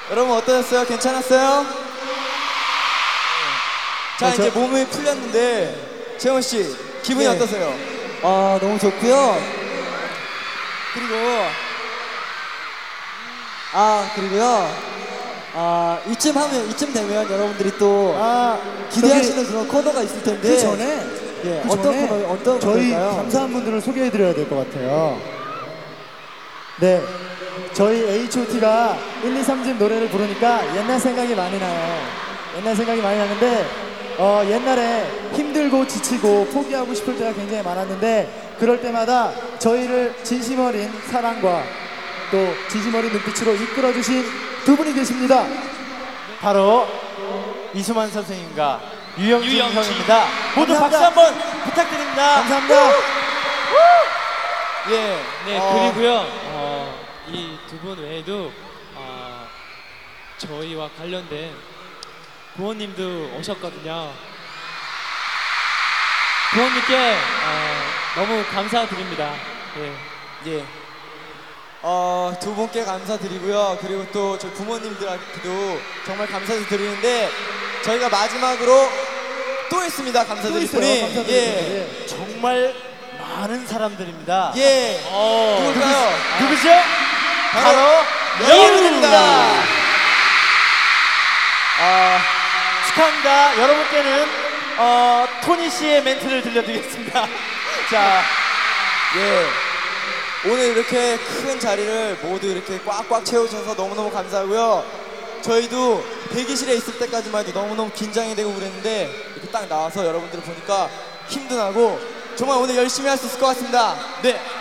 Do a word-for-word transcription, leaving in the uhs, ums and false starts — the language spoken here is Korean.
여러분 어떠셨어요? 괜찮았어요? 네. 자, 네, 저... 이제 몸이 풀렸는데 재원 씨 기분이 네. 어떠세요? 아, 너무 좋고요. 그리고 아 그리고요. 아 이쯤 하면 이쯤 되면 여러분들이 또 아, 기대하시는 저기... 그런 코너가 있을 텐데. 그 전에 예, 그 어떤 전에 코너 어떤 저희 코너일까요? 감사한 분들을 소개해드려야 될 것 같아요. 네, 저희 에이치 오 티가 일, 이, 삼 집 노래를 부르니까 옛날 생각이 많이 나요. 옛날 생각이 많이 나는데 어, 옛날에 힘들고 지치고 포기하고 싶을 때가 굉장히 많았는데 그럴 때마다 저희를 진심 어린 사랑과 또 진심 어린 눈빛으로 이끌어주신 두 분이 계십니다. 바로 이수만 선생님과 유영진, 유영진. 형입니다. 모두 감사합니다. 박수 한번 부탁드립니다. 감사합니다. 예, 네 어... 그리고요 어, 이 두 분 외에도 어, 저희와 관련된 부모님도 오셨거든요. 부모님께 어, 너무 감사드립니다. 예. 예. 어, 두 분께 감사드리고요. 그리고 또 저희 부모님들한테도 정말 감사드리는데 저희가 마지막으로 또 있습니다. 감사드릴 분이. 감사드립니다. 예. 예. 정말 많은 사람들입니다. 예. 어, 누굴까요? 누구, 누구죠? 바로, 바로 여러분입니다. 아, 축하합니다. 여러분께는 어, 토니 씨의 멘트를 들려드리겠습니다. 자, 예. 오늘 이렇게 큰 자리를 모두 이렇게 꽉꽉 채워주셔서 너무너무 감사하고요. 저희도 대기실에 있을 때까지만 해도 너무너무 긴장이 되고 그랬는데 이렇게 딱 나와서 여러분들을 보니까 힘도 나고 정말 오늘 열심히 할 수 있을 것 같습니다. 네.